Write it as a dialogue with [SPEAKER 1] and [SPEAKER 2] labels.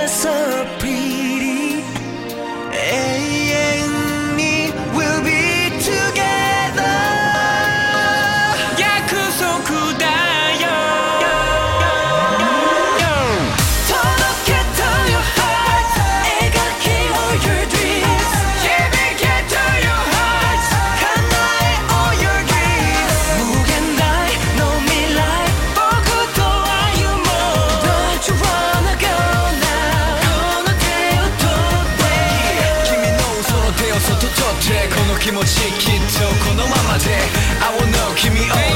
[SPEAKER 1] are so pretty 永遠に We'll be together 約束だよ届けと your heart 描きを your dreams 響けと your heart 叶え all your dreams 無限大の未来僕と歩もう Don't you wanna go now この手を取って君のその手をそっと取ってこの気持ちきっとこのままで I will know 君を